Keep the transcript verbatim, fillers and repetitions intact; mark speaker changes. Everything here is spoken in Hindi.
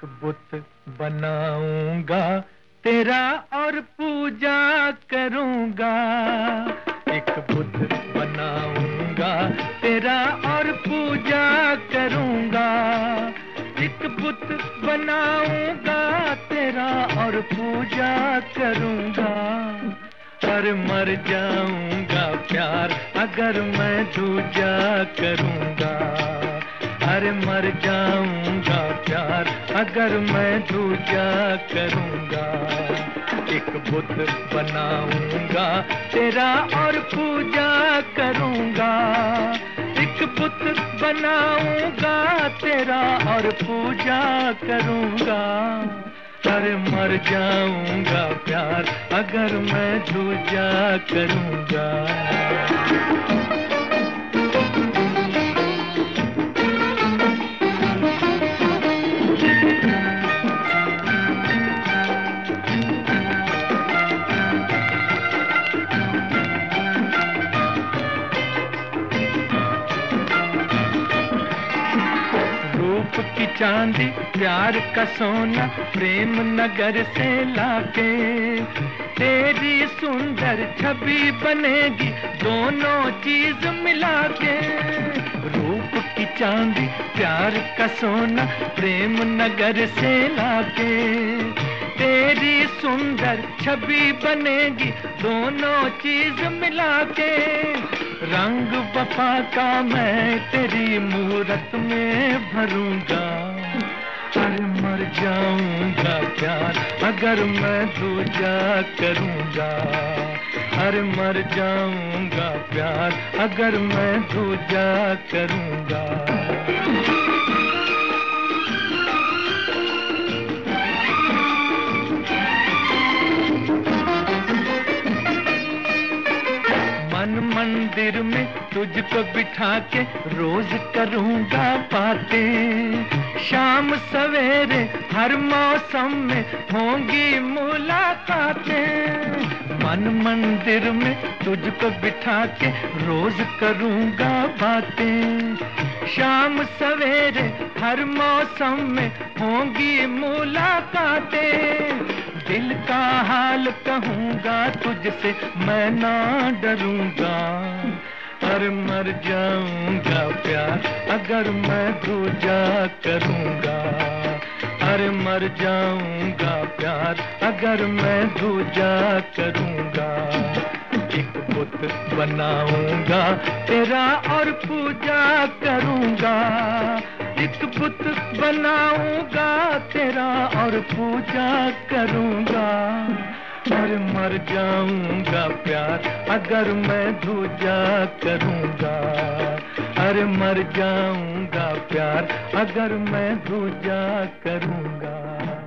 Speaker 1: बुत बनाऊंगा तेरा और पूजा करूंगा। एक बुत बनाऊंगा तेरा और पूजा करूंगा। एक बुत बनाऊंगा तेरा और पूजा करूंगा। पर मर जाऊंगा प्यार अगर मैं दूजा करूंगा। अरे मर जाऊंगा प्यार अगर मैं दूजा करूंगा। एक बुत बनाऊंगा तेरा और पूजा करूंगा। एक बुत बनाऊंगा तेरा और पूजा करूंगा। अरे मर जाऊंगा प्यार अगर मैं दूजा करूंगा। की चांदी प्यार का सोना प्रेम नगर से लाके तेरी सुंदर छवि बनेगी दोनों चीज मिला के। रूप की चांदी प्यार का सोना प्रेम नगर से लाके तेरी सुंदर छवि बनेगी दोनों चीज मिला के। रंग वफा का मैं तेरी मूरत में भरूंगा। अरे मर जाऊंगा प्यार अगर मैं दूजा करूंगा। अरे मर जाऊंगा प्यार अगर मैं दूजा करूंगा। मन मंदिर में तुझको बिठा के रोज करूंगा बातें। शाम सवेरे हर मौसम में होंगी मुलाकातें। मन मंदिर में तुझको बिठा के रोज करूंगा बातें। शाम सवेरे हर मौसम में होंगी मुलाकातें। दिल का हाल कहूंगा तुझसे मैं ना डरूंगा। अरे मर जाऊंगा प्यार अगर मैं दूजा करूंगा। अरे मर जाऊंगा प्यार अगर मैं दूजा करूंगा। एक बुत बनाऊंगा तेरा और पूजा करूंगा। एक बुत बनाऊंगा तेरा और पूजा करूंगा। और मर जाऊंगा प्यार अगर मैं दूजा करूंगा। अरे मर जाऊंगा प्यार अगर मैं दूजा करूंगा।